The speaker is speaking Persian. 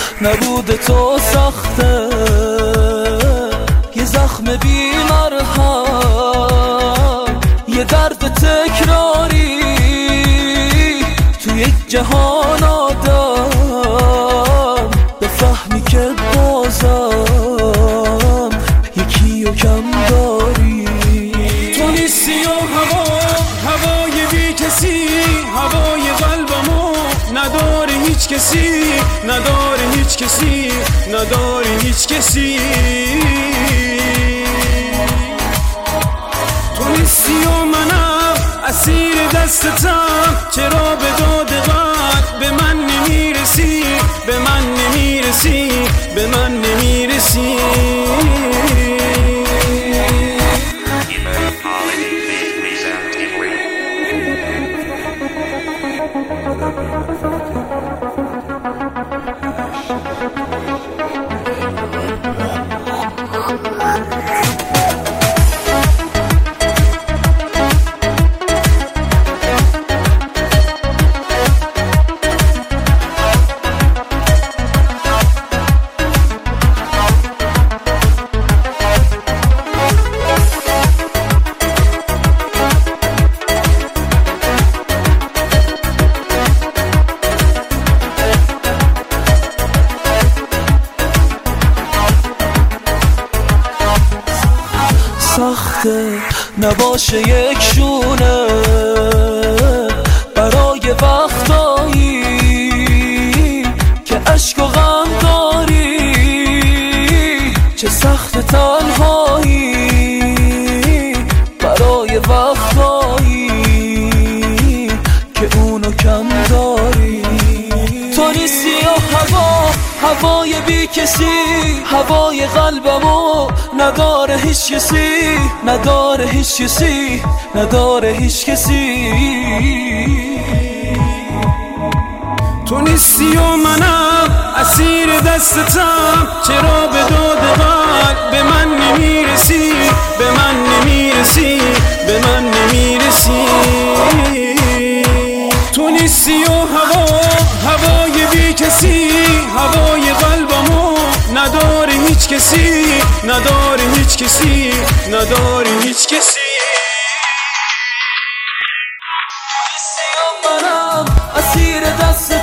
نبود تو سخته، یه زخم بی مرهم، یه درد تکراری تو یک جهان آدم، بفهمی که بازم یکی و کم داری. تو نیستی و هوای بی کسی، هوای قلبمو نداره هیچ کسی، نداره هیچ کسی، نداره هیچ کسی. تو نیستی و منم اسیر دستتم، چرا به داد قلب به من نمیرسی، به من نمیرسی، به من نمیرسی. سخته نباشه یک شونه برای وقتایی که عشق و غم داری، چه سخت تنهایی برای وقتایی که اونو کم داری. تو نیستی و هوای بی کسی، هوای قلبمو نداره هیچ کسی، نداره هیچ کسی، نداره هیچ کسی. تو نیستی و منم اسیر دستتم، چرا به داد قلب به من نمیرسی، به من نمیرسی، به من نمیرسی. تو نیستی و هوای بی کسی، هوای قلبمو نداره هیچ کسی، نداره هیچ کسی، نداره هیچ کسی. منم اسیر دست